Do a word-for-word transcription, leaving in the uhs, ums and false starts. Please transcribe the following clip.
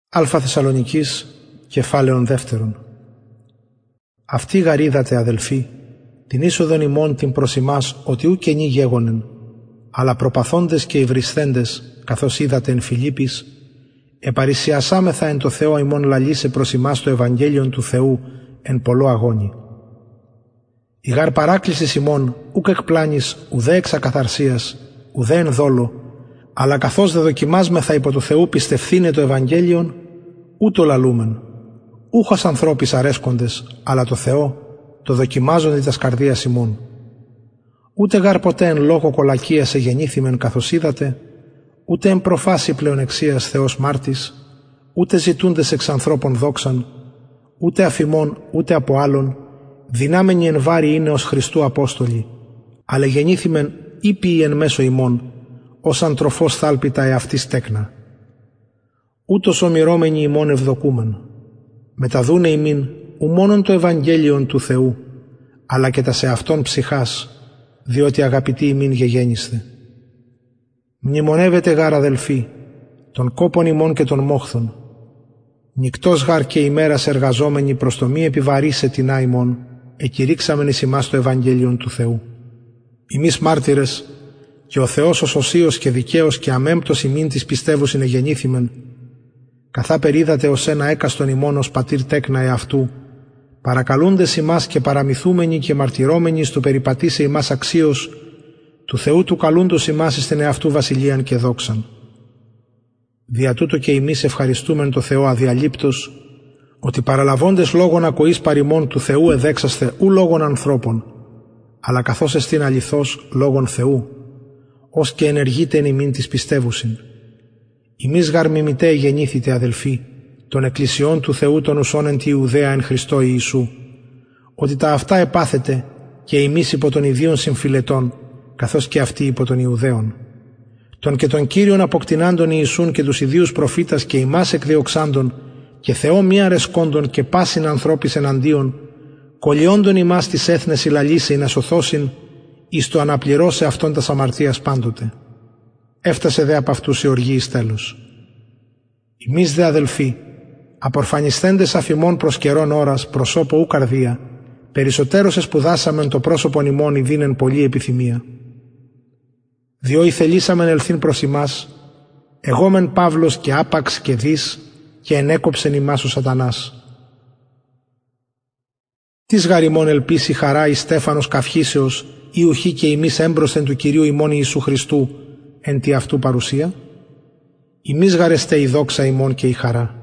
Α Θεσσαλονικής, κεφάλαιον δεύτερον. Αυτή γαρίδατε, αδελφοί, την είσοδον ημών την προς ημάς, ότι ου καινή γέγονεν, αλλά προπαθώντες και υβρισθέντες, καθώς είδατε εν Φιλίππης, επαρισιασάμεθα εν το Θεό ημών λαλήσε προς ημάς το Ευαγγέλιον του Θεού εν πολλό αγώνι. Η γάρ παράκλησης ημών ουκ εκ πλάνης, ουδέ εξ ακαθαρσίας, ουδέ εν δόλο, αλλά καθώς δε δοκιμάσμεθα υπό του Θεού πιστευθύνε το Ευαγγέλιον, ούτω λαλούμεν, ούχος ανθρώπης αρέσκοντες, αλλά το Θεό, το δοκιμάζονται τας καρδίας ημών. Ούτε γάρ ποτέ εν λόγω κολακίας εγεννήθημεν καθώς είδατε, ούτε εν προφάση πλεονεξίας Θεός μάρτης, ούτε ζητούντες εξ ανθρώπων δόξαν, ούτε αφημών ούτε από άλλων, δυνάμενοι εν βάρη είναι ως Χριστού Απόστολοι, αλλά γεννήθημεν ήπιοι εν μέσω ημών, ως αντροφός θάλπητα εαυτής τέκνα. Ούτως ομοιρώμενοι ημών ευδοκούμεν, μεταδούνε ημίν ου μόνον το Ευαγγέλιον του Θεού, αλλά και τα σε αυτόν ψυχάς, διότι αγαπητοί ημίν γεγέννησθε. Μνημονεύετε γάρ αδελφοί, των κόπων ημών και των μόχθων, νυκτός γάρ και ημέρας εργαζόμενοι προς το μη επιβαρύσε τεινά ημών, εκηρύξαμεν εις ημάς το Ευαγγέλιον του Θεού. Ημείς μάρτυρες, και ο Θεός ως οσίος και δικαίος και αμέμπτος ημίν της πιστεύουσιν εγεννήθημεν, καθά περίδατε ως ένα έκαστον ημών ως πατήρ τέκνα εαυτού, παρακαλούντες ημάς και παραμυθούμενοι και μαρτυρώμενοι στο περιπατήσε ημάς αξίως, του Θεού του καλούντος ημάς εις την εαυτού βασιλείαν και δόξαν. Δια τούτο και ημείς ευχαριστούμεν το Θεό αδιαλείπτως, ότι παραλαβώντες λόγων ακοής παρημών του Θεού εδέξαστε ου λόγων ανθρώπων, αλλά καθώς εστίν αληθώς λόγων Θεού, ως και ενεργείτε εν ημίν της πιστεύουσιν. Ημείς γαρ μιμητέ γεννήθητε αδελφοί, των εκκλησιών του Θεού των ουσών εν τη Ιουδαία εν Χριστώ Ιησού, ότι τα αυτά επάθετε και ημείς υπό των ιδίων συμφιλετών, καθώς και αυτοί υπό των Ιουδαίων. Τον και τον Κύριον αποκτηνάντων Ιησούν και τους ιδίους προφήτας και ημάς εκδιοξάντων και Θεό μη αρεσκόντων και πάσιν ανθρώπης εναντίον, κολλιόντων ημάς τις έθνες ηλαλήσειν ασωθώσιν, εις το αναπληρώσε αυτόν τας αμαρτίας πάντοτε. Έφτασε δε από αυτούς η οργή εις τέλος. Ημείς δε αδελφοί, απορφανισθέντες αφημών προς καιρόν ώρας, προσώπο ου καρδία, περισσότερος εσπουδάσαμεν το πρόσωπον ημών ειδήνεν πολλή επιθυμία. Διό ηθελήσαμεν ελθύν προς ημάς, εγώμεν Παύλος και άπαξ και δις, και ενέκοψεν ημάς ο σατανάς. Τις γαριμών ελπίσει χαρά εις στέφανος καυχήσεως, ή ουχή και ημείς έμπροσθεν του Κυρίου ημών Ιησού Χριστού, εν τη αυτού παρουσία. Ημείς γαρεστέ η δόξα ημών και η χαρά.